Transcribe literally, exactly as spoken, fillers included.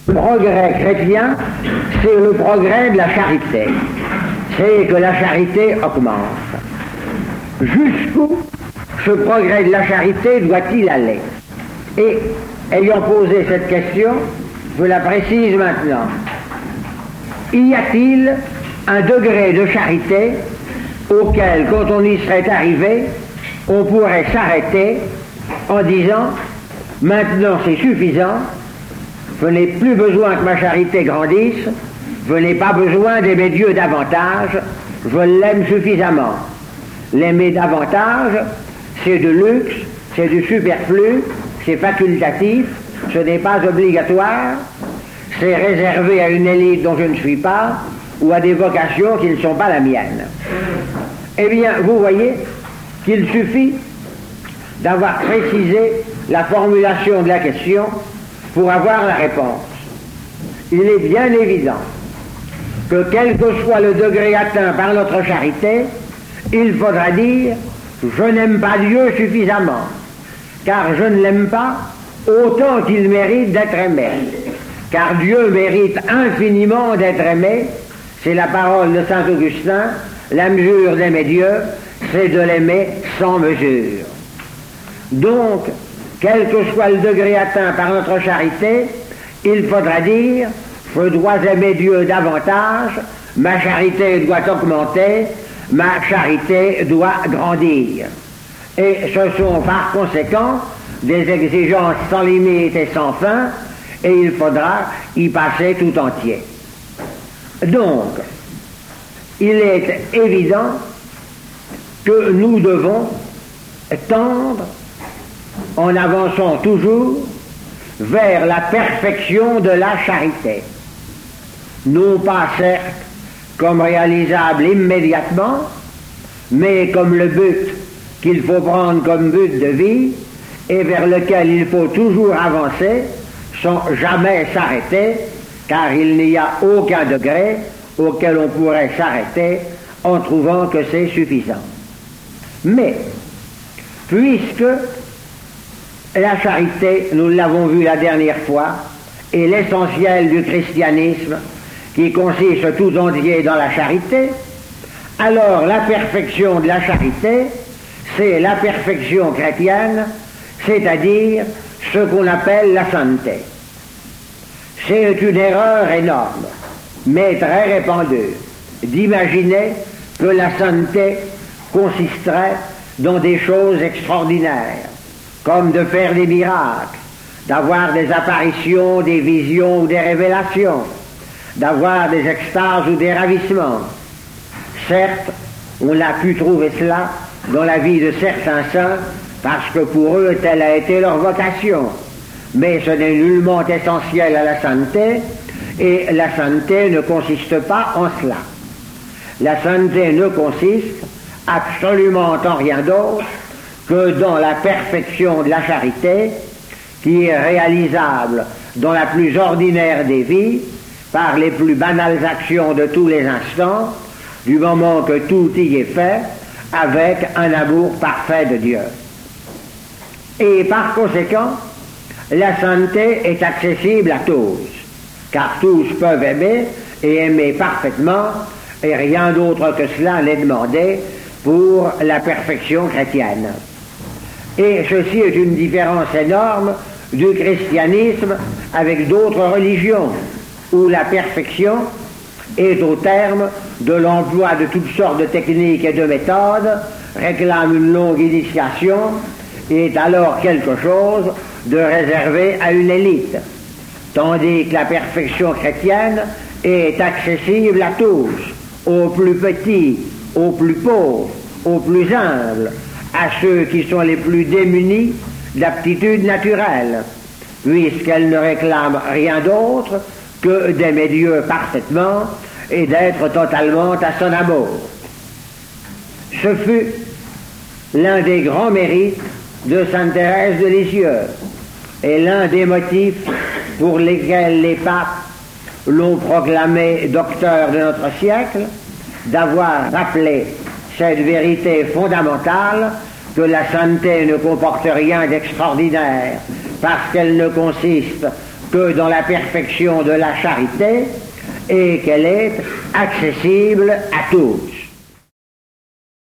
Le progrès chrétien, c'est le progrès de la charité. C'est que la charité augmente. Jusqu'où ce progrès de la charité doit-il aller? Et, ayant posé cette question, je la précise maintenant. Y a-t-il un degré de charité auquel, quand on y serait arrivé, on pourrait s'arrêter en disant « Maintenant c'est suffisant, je n'ai plus besoin que ma charité grandisse, je n'ai pas besoin d'aimer Dieu davantage, je l'aime suffisamment. » L'aimer davantage, c'est de luxe, c'est du superflu, c'est facultatif, ce n'est pas obligatoire, c'est réservé à une élite dont je ne suis pas, ou à des vocations qui ne sont pas la mienne. Eh bien, vous voyez qu'il suffit d'avoir précisé la formulation de la question pour avoir la réponse. Il est bien évident que quel que soit le degré atteint par notre charité, il faudra dire « je n'aime pas Dieu suffisamment, car je ne l'aime pas autant qu'il mérite d'être aimé. Car Dieu mérite infiniment d'être aimé. » C'est la parole de saint Augustin, la mesure d'aimer Dieu, c'est de l'aimer sans mesure. Donc, quel que soit le degré atteint par notre charité, il faudra dire « je dois aimer Dieu davantage, ma charité doit augmenter, ma charité doit grandir. » Et ce sont par conséquent des exigences sans limite et sans fin, et il faudra y passer tout entier. Donc, il est évident que nous devons tendre, en avançant toujours, vers la perfection de la charité. Non pas certes comme réalisable immédiatement, mais comme le but qu'il faut prendre comme but de vie et vers lequel il faut toujours avancer sans jamais s'arrêter, car il n'y a aucun degré auquel on pourrait s'arrêter en trouvant que c'est suffisant. Mais, puisque la charité, nous l'avons vu la dernière fois, est l'essentiel du christianisme qui consiste tout entier dans la charité, alors la perfection de la charité, c'est la perfection chrétienne, c'est-à-dire ce qu'on appelle la sainteté. C'est une erreur énorme, mais très répandue, d'imaginer que la sainteté consisterait dans des choses extraordinaires, comme de faire des miracles, d'avoir des apparitions, des visions ou des révélations, d'avoir des extases ou des ravissements. Certes, on a pu trouver cela dans la vie de certains saints, parce que pour eux, telle a été leur vocation. Mais ce n'est nullement essentiel à la sainteté, et la sainteté ne consiste pas en cela. La sainteté ne consiste absolument en rien d'autre que dans la perfection de la charité, qui est réalisable dans la plus ordinaire des vies, par les plus banales actions de tous les instants, du moment que tout y est fait, avec un amour parfait de Dieu. Et par conséquent, la sainteté est accessible à tous, car tous peuvent aimer et aimer parfaitement, et rien d'autre que cela n'est demandé pour la perfection chrétienne. Et ceci est une différence énorme du christianisme avec d'autres religions, où la perfection est au terme de l'emploi de toutes sortes de techniques et de méthodes, réclame une longue initiation, et est alors quelque chose de réservé à une élite, tandis que la perfection chrétienne est accessible à tous, aux plus petits, aux plus pauvres, aux plus humbles, à ceux qui sont les plus démunis d'aptitudes naturelles, puisqu'elle ne réclame rien d'autre que d'aimer Dieu parfaitement et d'être totalement à son amour. Ce fut l'un des grands mérites de sainte Thérèse de Lisieux et l'un des motifs pour lesquels les papes l'ont proclamé docteur de notre siècle, d'avoir rappelé cette vérité fondamentale que la sainteté ne comporte rien d'extraordinaire parce qu'elle ne consiste que dans la perfection de la charité et qu'elle est accessible à tous.